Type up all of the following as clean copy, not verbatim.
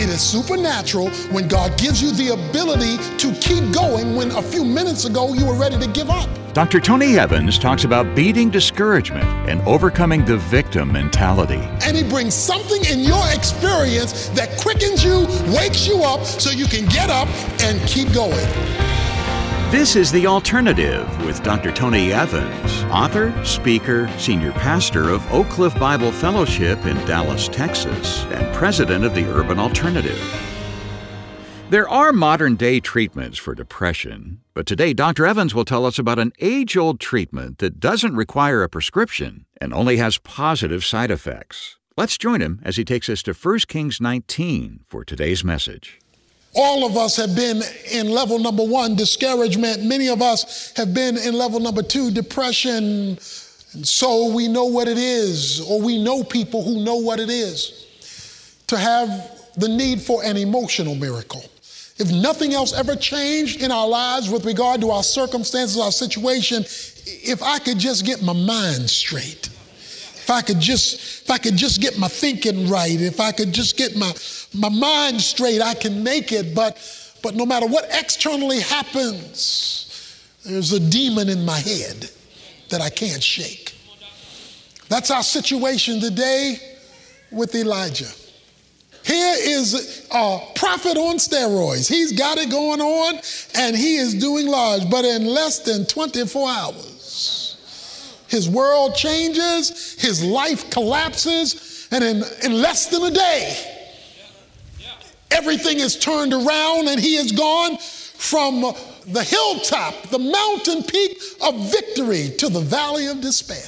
It is supernatural when God gives you the ability to keep going when a few minutes ago you were ready to give up. Dr. Tony Evans talks about beating discouragement and overcoming the victim mentality. And he brings something in your experience that quickens you, wakes you up, so you can get up and keep going. This is The Alternative with Dr. Tony Evans, author, speaker, senior pastor of Oak Cliff Bible Fellowship in Dallas, Texas, and president of the Urban Alternative. There are modern-day treatments for depression, but today Dr. Evans will tell us about an age-old treatment that doesn't require a prescription and only has positive side effects. Let's join him as he takes us to 1 Kings 19 for today's message. All of us have been in level number 1, discouragement. Many of us have been in level number 2, depression. And so we know what it is, or we know people who know what it is, to have the need for an emotional miracle. If nothing else ever changed in our lives with regard to our circumstances, our situation, if I could just get my mind straight, if I could just get my thinking right, if I could just get my mind straight, I can make it. But no matter what externally happens, there's a demon in my head that I can't shake. That's our situation today with Elijah. Here is a prophet on steroids. He's got it going on, and he is doing large. But in less than 24 hours, his world changes, his life collapses, and in less than a day, everything is turned around, and he is gone from the hilltop, the mountain peak of victory, to the valley of despair.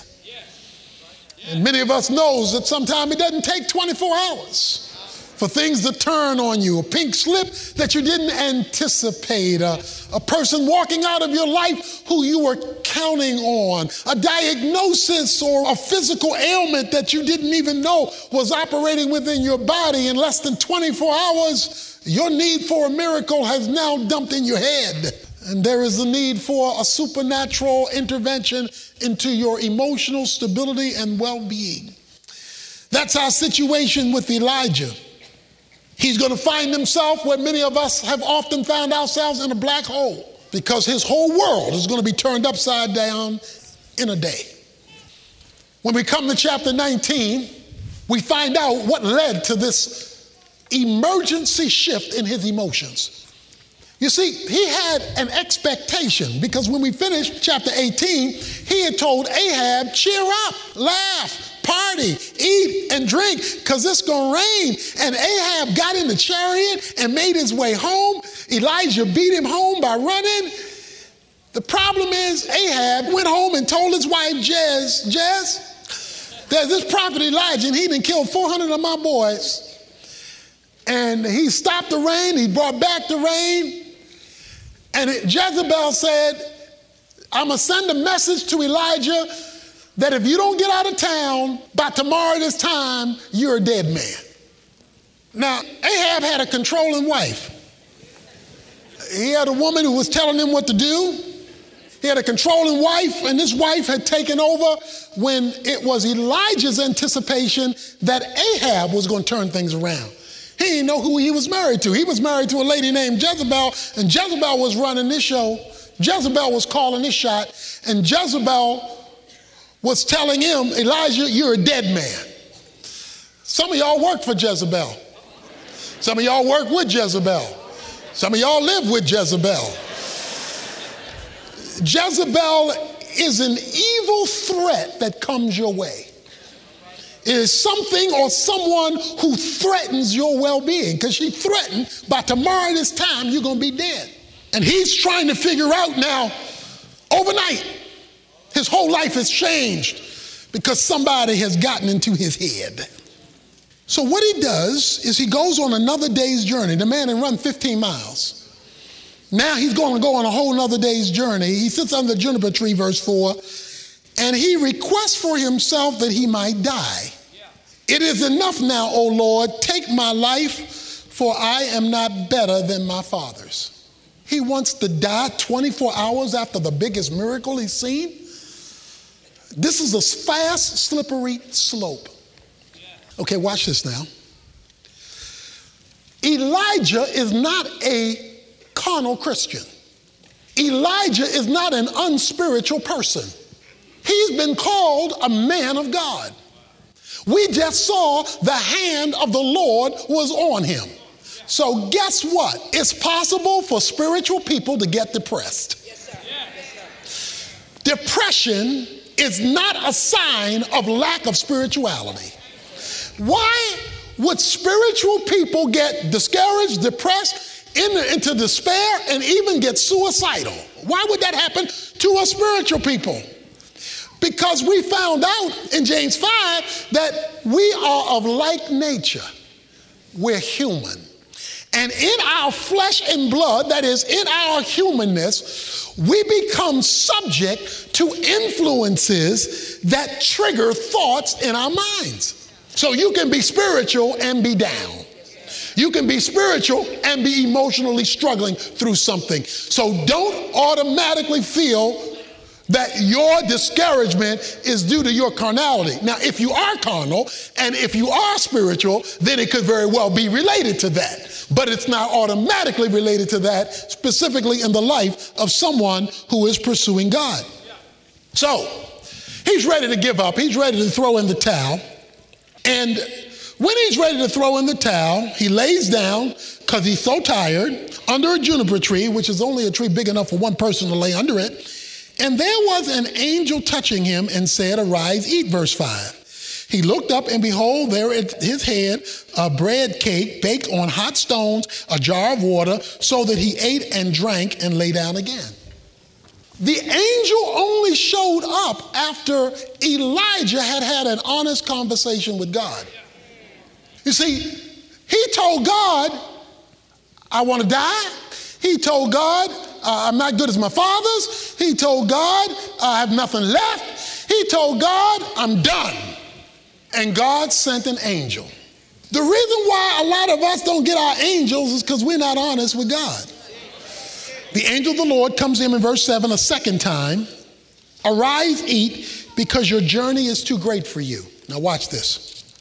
And many of us knows that sometimes it doesn't take 24 hours for things to turn on you, a pink slip that you didn't anticipate, a person walking out of your life who you were counting on, a diagnosis or a physical ailment that you didn't even know was operating within your body. In less than 24 hours, your need for a miracle has now dumped in your head. And there is a need for a supernatural intervention into your emotional stability and well-being. That's our situation with Elijah. He's going to find himself where many of us have often found ourselves, in a black hole, because his whole world is going to be turned upside down in a day. When we come to chapter 19, we find out what led to this emergency shift in his emotions. You see, he had an expectation, because when we finished chapter 18, he had told Ahab, cheer up, laugh, party, eat, and drink, because it's going to rain. And Ahab got in the chariot and made his way home. Elijah beat him home by running. The problem is, Ahab went home and told his wife, Jez, there's this prophet Elijah, and he done killed 400 of my boys. And he stopped the rain, he brought back the rain. And Jezebel said, I'm going to send a message to Elijah that if you don't get out of town by tomorrow this time, you're a dead man. Now, Ahab had a controlling wife. He had a woman who was telling him what to do. He had a controlling wife, and this wife had taken over when it was Elijah's anticipation that Ahab was going to turn things around. He didn't know who he was married to. He was married to a lady named Jezebel, and Jezebel was running this show. Jezebel was calling this shot, and Jezebel was telling him, Elijah, you're a dead man. Some of y'all work for Jezebel. Some of y'all work with Jezebel. Some of y'all live with Jezebel. Jezebel is an evil threat that comes your way. It is something or someone who threatens your well-being, because she threatened by tomorrow this time you're going to be dead. And he's trying to figure out now, overnight, his whole life has changed because somebody has gotten into his head. So what he does is he goes on another day's journey. The man had run 15 miles. Now he's going to go on a whole nother day's journey. He sits under the juniper tree, verse 4, and he requests for himself that he might die. It is enough now, O Lord, take my life, for I am not better than my fathers. He wants to die 24 hours after the biggest miracle he's seen. This is a fast, slippery slope. Okay, watch this now. Elijah is not a carnal Christian. Elijah is not an unspiritual person. He's been called a man of God. We just saw the hand of the Lord was on him. So guess what? It's possible for spiritual people to get depressed. Yes, sir. Yes, sir. Depression is not a sign of lack of spirituality. Why would spiritual people get discouraged, depressed, into despair, and even get suicidal? Why would that happen to us spiritual people? Because we found out in James 5 that we are of like nature. We're human. And in our flesh and blood, that is, in our humanness, we become subject to influences that trigger thoughts in our minds. So you can be spiritual and be down. You can be spiritual and be emotionally struggling through something. So don't automatically feel that your discouragement is due to your carnality. Now, if you are carnal and if you are spiritual, then it could very well be related to that. But it's not automatically related to that, specifically in the life of someone who is pursuing God. So, he's ready to give up. He's ready to throw in the towel. And when he's ready to throw in the towel, he lays down because he's so tired under a juniper tree, which is only a tree big enough for one person to lay under it. And there was an angel touching him and said, "Arise, eat," verse 5. He looked up, and behold, there at his head a bread cake baked on hot stones, a jar of water, so that he ate and drank and lay down again. The angel only showed up after Elijah had an honest conversation with God. You see, he told God, "I want to die." He told God, "I'm not good as my fathers." He told God, "I have nothing left." He told God, "I'm done." And God sent an angel. The reason why a lot of us don't get our angels is because we're not honest with God. The angel of the Lord comes to him in verse 7 a second time. "Arise, eat, because your journey is too great for you." Now watch this.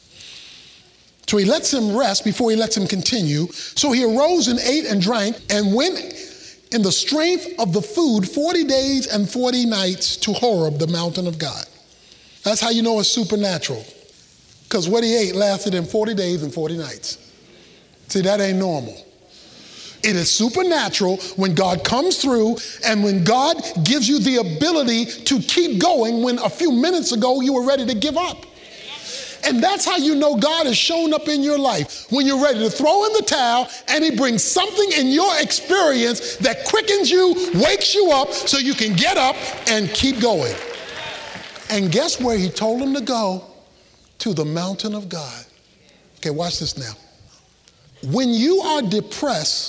So he lets him rest before he lets him continue. So he arose and ate and drank and went in the strength of the food 40 days and 40 nights to Horeb, the mountain of God. That's how you know it's supernatural. Because what he ate lasted him 40 days and 40 nights. See, that ain't normal. It is supernatural when God comes through and when God gives you the ability to keep going when a few minutes ago you were ready to give up. And that's how you know God has shown up in your life. When you're ready to throw in the towel and he brings something in your experience that quickens you, wakes you up so you can get up and keep going. And guess where he told him to go? To the mountain of God. Okay, watch this now. When you are depressed,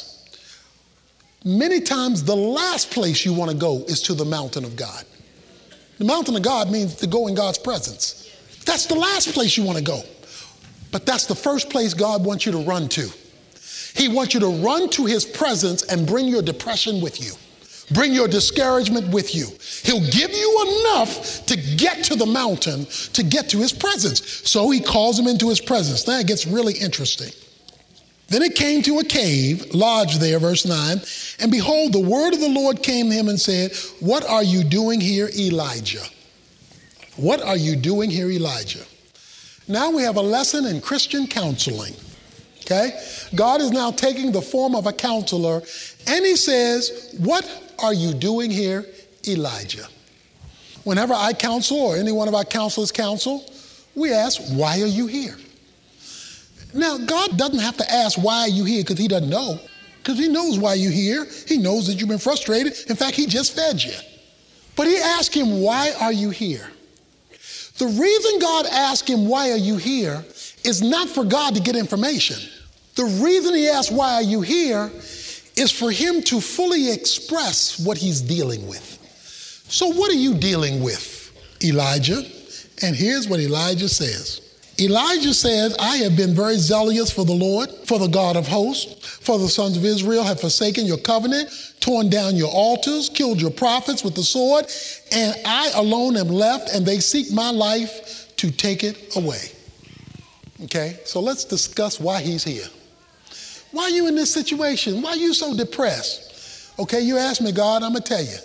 many times the last place you want to go is to the mountain of God. The mountain of God means to go in God's presence. That's the last place you want to go. But that's the first place God wants you to run to. He wants you to run to his presence and bring your depression with you. Bring your discouragement with you. He'll give you enough to get to the mountain, to get to his presence. So he calls him into his presence. Now it gets really interesting. Then it came to a cave, lodged there, verse 9, and behold, the word of the Lord came to him and said, "What are you doing here, Elijah?" What are you doing here, Elijah? Now we have a lesson in Christian counseling, okay? God is now taking the form of a counselor, and he says, "What are you doing here, Elijah?" Whenever I counsel or any one of our counselors counsel, we ask, "Why are you here?" Now, God doesn't have to ask, "Why are you here?" because he doesn't know. Because he knows why you're here. He knows that you've been frustrated. In fact, he just fed you. But he asked him, "Why are you here?" The reason God asked him, "Why are you here?" is not for God to get information. The reason he asked, "Why are you here?" is for him to fully express what he's dealing with. So what are you dealing with, Elijah? And here's what Elijah says. Elijah says, "I have been very zealous for the Lord, for the God of hosts, for the sons of Israel have forsaken your covenant, torn down your altars, killed your prophets with the sword, and I alone am left, and they seek my life to take it away." Okay, so let's discuss why he's here. Why are you in this situation? Why are you so depressed? Okay, you ask me, God, I'm going to tell you.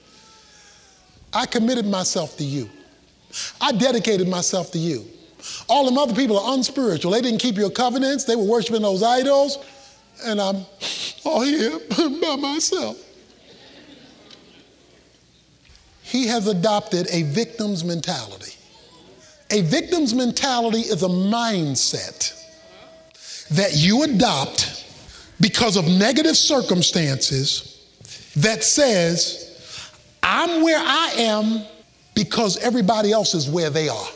I committed myself to you. I dedicated myself to you. All them other people are unspiritual. They didn't keep your covenants. They were worshiping those idols. And I'm all here by myself. He has adopted a victim's mentality. A victim's mentality is a mindset that you adopt because of negative circumstances that says, I'm where I am because everybody else is where they are.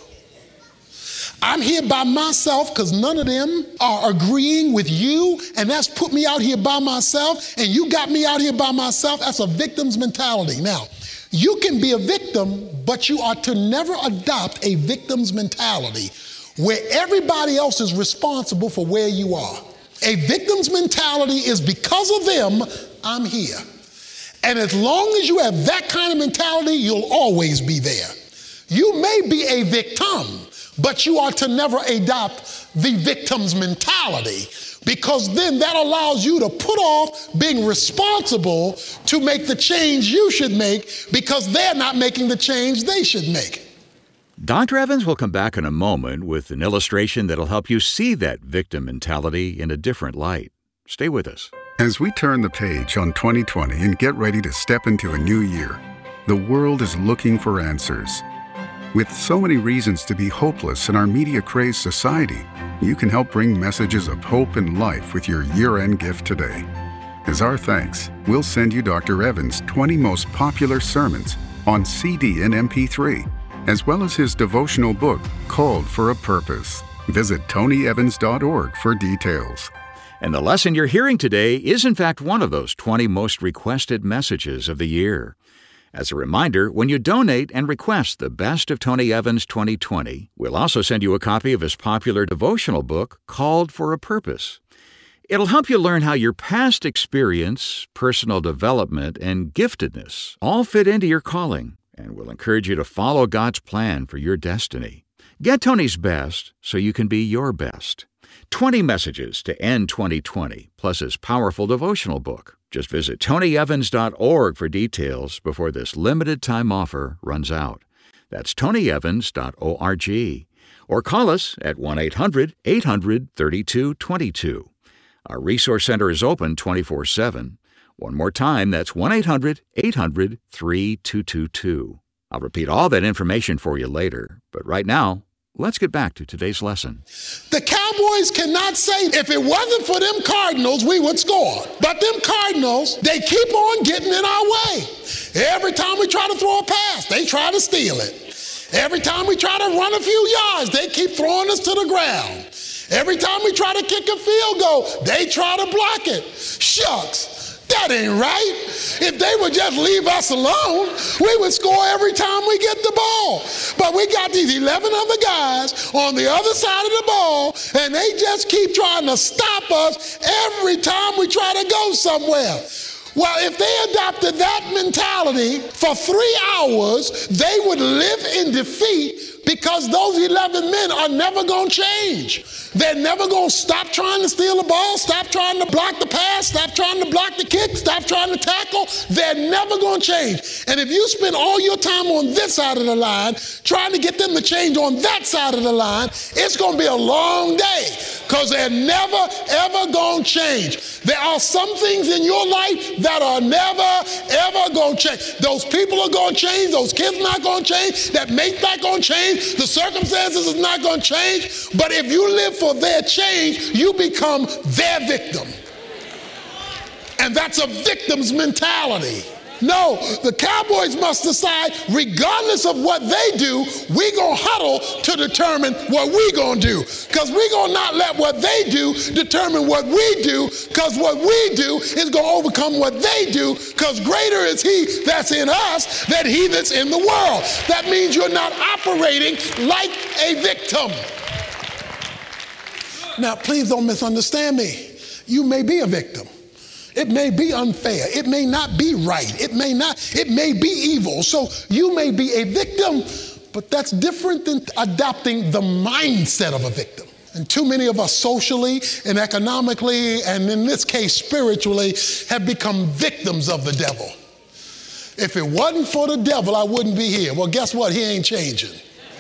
I'm here by myself because none of them are agreeing with you, and that's put me out here by myself, and you got me out here by myself. That's a victim's mentality. Now, you can be a victim, but you are to never adopt a victim's mentality where everybody else is responsible for where you are. A victim's mentality is because of them, I'm here. And as long as you have that kind of mentality, you'll always be there. You may be a victim, but you are to never adopt the victim's mentality, because then that allows you to put off being responsible to make the change you should make because they're not making the change they should make. Dr. Evans will come back in a moment with an illustration that'll help you see that victim mentality in a different light. Stay with us. As we turn the page on 2020 and get ready to step into a new year, the world is looking for answers. With so many reasons to be hopeless in our media-crazed society, you can help bring messages of hope and life with your year-end gift today. As our thanks, we'll send you Dr. Evans' 20 most popular sermons on CD and MP3, as well as his devotional book, Called for a Purpose. Visit tonyevans.org for details. And the lesson you're hearing today is in fact one of those 20 most requested messages of the year. As a reminder, when you donate and request the Best of Tony Evans 2020, we'll also send you a copy of his popular devotional book, Called for a Purpose. It'll help you learn how your past experience, personal development, and giftedness all fit into your calling, and will encourage you to follow God's plan for your destiny. Get Tony's Best so you can be your best. 20 messages to end 2020, plus his powerful devotional book. Just visit tonyevans.org for details before this limited time offer runs out. That's tonyevans.org. Or call us at 1-800-800-3222. Our resource center is open 24/7. One more time, that's 1-800-800-3222. I'll repeat all that information for you later, but right now, let's get back to today's lesson. The Cowboys cannot say, if it wasn't for them Cardinals, we would score. But them Cardinals, they keep on getting in our way. Every time we try to throw a pass, they try to steal it. Every time we try to run a few yards, they keep throwing us to the ground. Every time we try to kick a field goal, they try to block it. Shucks. That ain't right. If they would just leave us alone, we would score every time we get the ball. But we got these 11 other guys on the other side of the ball, and they just keep trying to stop us every time we try to go somewhere. Well, if they adopted that mentality for 3 hours, they would live in defeat, because those 11 men are never going to change. They're never going to stop trying to steal the ball, stop trying to block the pass, stop trying to block the kick, stop trying to tackle. They're never going to change. And if you spend all your time on this side of the line trying to get them to change on that side of the line, it's going to be a long day, because they're never, ever going to change. There are some things in your life that are never, ever going to change. Those people are going to change. Those kids are not going to change. That mate's not going to change. The circumstances is not going to change. But if you live for their change, you become their victim. And that's a victim's mentality. No, the Cowboys must decide, regardless of what they do, we're going to huddle to determine what we're going to do. Because we're going to not let what they do determine what we do, because what we do is going to overcome what they do, because greater is he that's in us than he that's in the world. That means you're not operating like a victim. Now, please don't misunderstand me. You may be a victim. It may be unfair. It may not be right. It may be evil. So you may be a victim, but that's different than adopting the mindset of a victim. And too many of us socially and economically, and in this case spiritually, have become victims of the devil. If it wasn't for the devil, I wouldn't be here. Well, guess what? He ain't changing.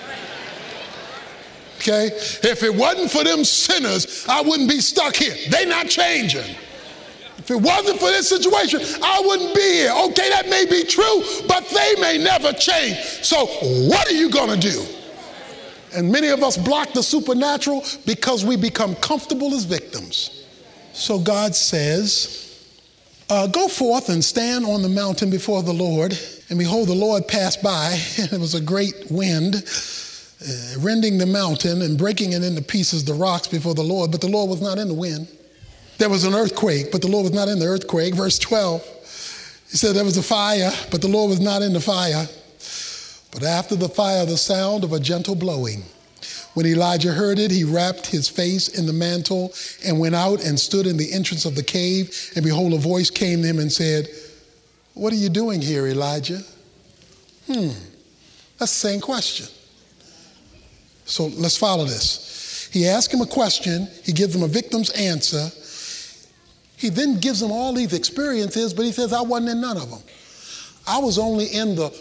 Okay? If it wasn't for them sinners, I wouldn't be stuck here. They not changing. If it wasn't for this situation, I wouldn't be here. Okay, that may be true, but they may never change. So what are you going to do? And many of us block the supernatural because we become comfortable as victims. So God says, go forth and stand on the mountain before the Lord. And behold, the Lord passed by, and it was a great wind, rending the mountain and breaking it into pieces, the rocks before the Lord. But the Lord was not in the wind. There was an earthquake, but the Lord was not in the earthquake. Verse 12, he said there was a fire, but the Lord was not in the fire. But after the fire, the sound of a gentle blowing. When Elijah heard it, he wrapped his face in the mantle and went out and stood in the entrance of the cave. And behold, a voice came to him and said, "What are you doing here, Elijah?" That's the same question. So let's follow this. He asks him a question. He gives him a victim's answer. He then gives him all these experiences, but he says, I wasn't in none of them. I was only in the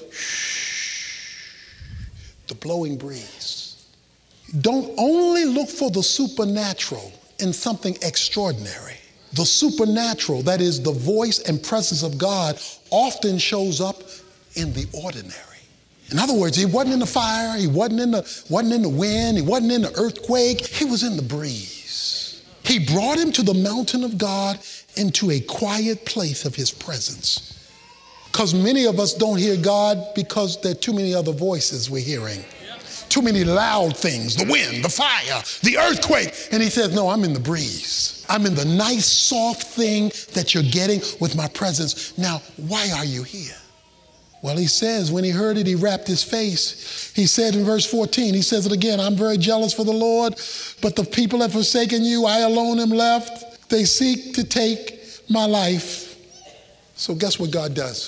blowing breeze. Don't only look for the supernatural in something extraordinary. The supernatural, that is the voice and presence of God, often shows up in the ordinary. In other words, he wasn't in the fire, he wasn't in the wind, he wasn't in the earthquake, he was in the breeze. He brought him to the mountain of God, into a quiet place of his presence. Because many of us don't hear God because there are too many other voices we're hearing. Too many loud things, the wind, the fire, the earthquake. And he says, no, I'm in the breeze. I'm in the nice, soft thing that you're getting with my presence. Now, why are you here? Well, he says, when he heard it, he wrapped his face. He said in verse 14, he says it again, I'm very jealous for the Lord, but the people have forsaken you. I alone am left. They seek to take my life. So guess what God does?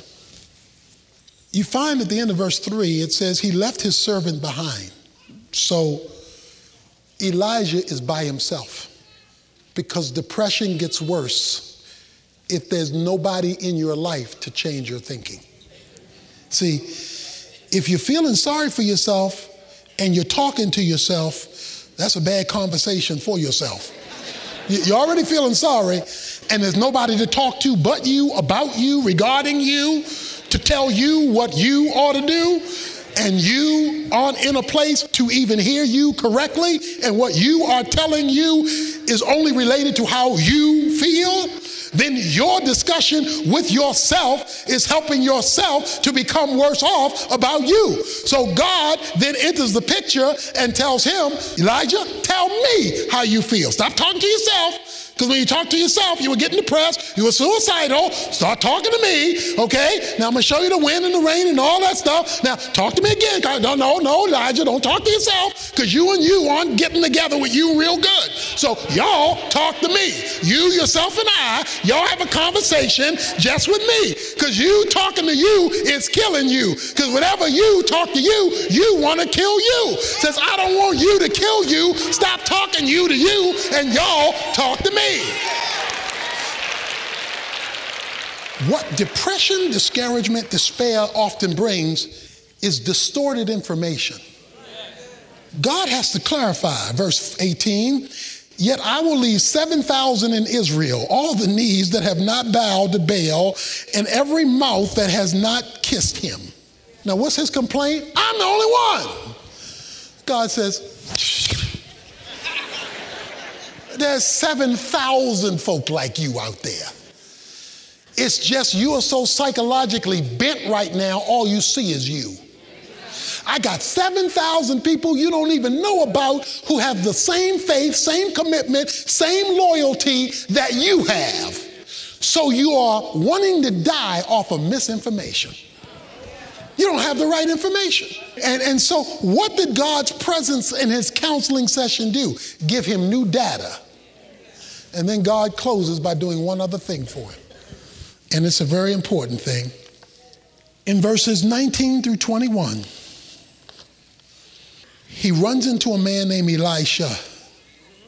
You find at the end of verse 3, it says he left his servant behind. So Elijah is by himself because depression gets worse if there's nobody in your life to change your thinking. See, if you're feeling sorry for yourself and you're talking to yourself, that's a bad conversation for yourself. You're already feeling sorry and there's nobody to talk to but you, about you, regarding you, to tell you what you ought to do, and you aren't in a place to even hear you correctly, and what you are telling you is only related to how you feel, then your discussion with yourself is helping yourself to become worse off about you. So God then enters the picture and tells him, Elijah, tell me how you feel. Stop talking to yourself. Because when you talk to yourself, you were getting depressed, you were suicidal. Start talking to me, okay? Now I'm going to show you the wind and the rain and all that stuff. Now talk to me again. No, Elijah, don't talk to yourself, because you and you aren't getting together with you real good. So y'all talk to me. You, yourself, and I, y'all have a conversation just with me, because you talking to you is killing you. Because whenever you talk to you, you want to kill you. Says, I don't want you to kill you. Stop talking you to you, and y'all talk to me. What depression, discouragement, despair often brings is distorted information. God has to clarify. Verse 18, yet I will leave 7,000 in Israel, all the knees that have not bowed to Baal, and every mouth that has not kissed him. Now, what's his complaint? I'm the only one. God says, there's 7,000 folk like you out there. It's just you are so psychologically bent right now, all you see is you. I got 7,000 people you don't even know about who have the same faith, same commitment, same loyalty that you have. So you are wanting to die off of misinformation. You don't have the right information. And so what did God's presence in his counseling session do? Give him new data. And then God closes by doing one other thing for him. And it's a very important thing. In verses 19 through 21, he runs into a man named Elisha.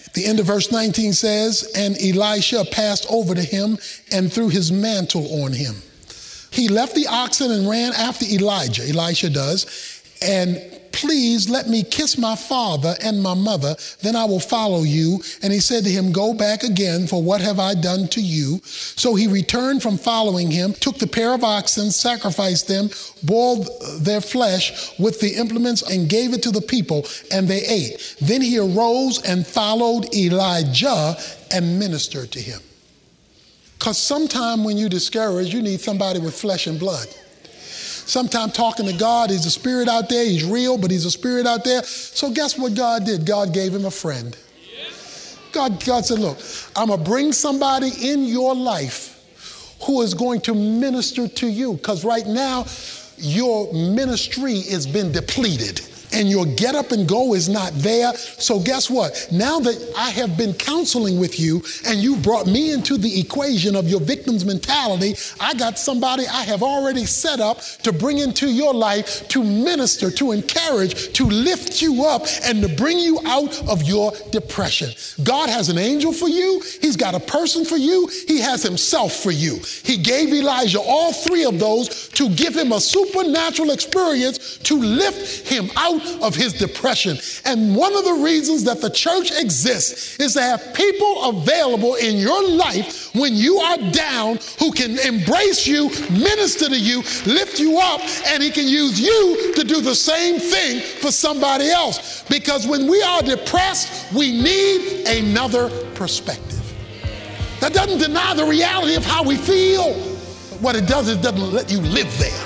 The end of verse 19 says, and Elisha passed over to him and threw his mantle on him. He left the oxen and ran after Elijah, Elisha does, and please let me kiss my father and my mother, then I will follow you. And he said to him, go back again, for what have I done to you? So he returned from following him, took the pair of oxen, sacrificed them, boiled their flesh with the implements, and gave it to the people, and they ate. Then he arose and followed Elijah and ministered to him. Because sometime when you're discouraged, you need somebody with flesh and blood. Sometimes talking to God, he's a spirit out there, he's real, but he's a spirit out there. So guess what God did? God gave him a friend. God said, look, I'm going to bring somebody in your life who is going to minister to you. Because right now, your ministry has been depleted. And your get up and go is not there. So guess what? Now that I have been counseling with you and you brought me into the equation of your victim's mentality, I got somebody I have already set up to bring into your life to minister, to encourage, to lift you up, and to bring you out of your depression. God has an angel for you. He's got a person for you. He has himself for you. He gave Elijah all three of those to give him a supernatural experience to lift him out of his depression. And one of the reasons that the church exists is to have people available in your life when you are down who can embrace you, minister to you, lift you up, and he can use you to do the same thing for somebody else. Because when we are depressed, we need another perspective. That doesn't deny the reality of how we feel. But what it does is it doesn't let you live there.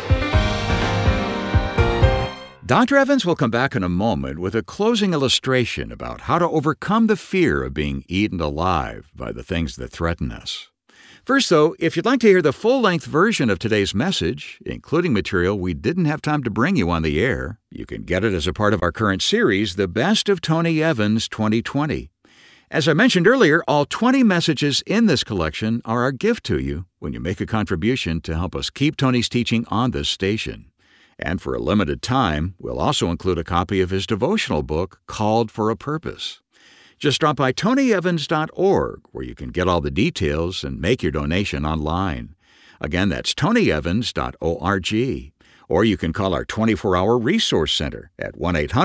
Dr. Evans will come back in a moment with a closing illustration about how to overcome the fear of being eaten alive by the things that threaten us. First, though, if you'd like to hear the full-length version of today's message, including material we didn't have time to bring you on the air, you can get it as a part of our current series, The Best of Tony Evans 2020. As I mentioned earlier, all 20 messages in this collection are our gift to you when you make a contribution to help us keep Tony's teaching on this station. And for a limited time, we'll also include a copy of his devotional book, Called for a Purpose. Just drop by tonyevans.org, where you can get all the details and make your donation online. Again, that's tonyevans.org. Or you can call our 24-hour resource center at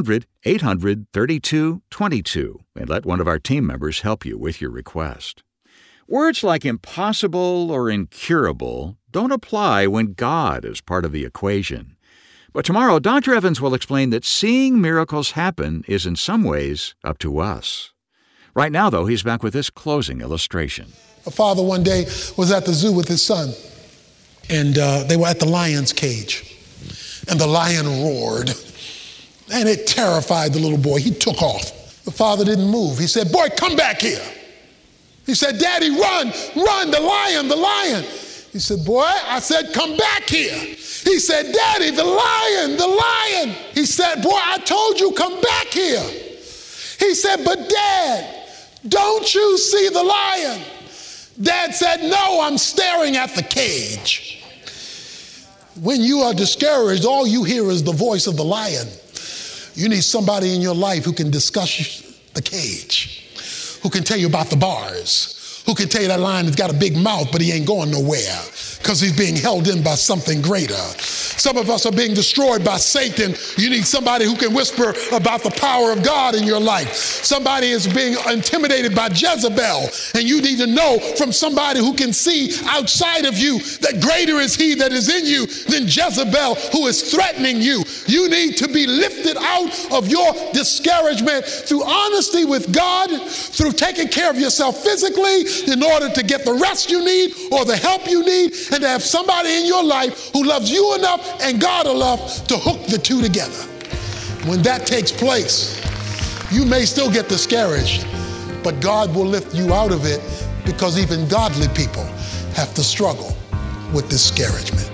1-800-800-3222 and let one of our team members help you with your request. Words like impossible or incurable don't apply when God is part of the equation. But tomorrow, Dr. Evans will explain that seeing miracles happen is in some ways up to us. Right now, though, he's back with this closing illustration. A father one day was at the zoo with his son, and they were at the lion's cage. And the lion roared, and it terrified the little boy. He took off. The father didn't move. He said, boy, come back here. He said, Daddy, run, the lion. He said, boy, I said, come back here. He said, Daddy, the lion. He said, boy, I told you, come back here. He said, but Dad, don't you see the lion? Dad said, no, I'm staring at the cage. When you are discouraged, all you hear is the voice of the lion. You need somebody in your life who can discuss the cage, who can tell you about the bars, who can tell you that lion has got a big mouth, but he ain't going nowhere because he's being held in by something greater. Some of us are being destroyed by Satan. You need somebody who can whisper about the power of God in your life. Somebody is being intimidated by Jezebel, and you need to know from somebody who can see outside of you that greater is he that is in you than Jezebel who is threatening you. You need to be lifted out of your discouragement through honesty with God, through taking care of yourself physically in order to get the rest you need or the help you need, and to have somebody in your life who loves you enough and God enough to hook the two together. When that takes place, you may still get discouraged, but God will lift you out of it, because even godly people have to struggle with discouragement.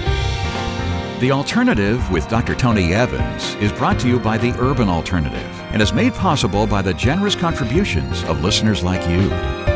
The Alternative with Dr. Tony Evans is brought to you by the Urban Alternative and is made possible by the generous contributions of listeners like you.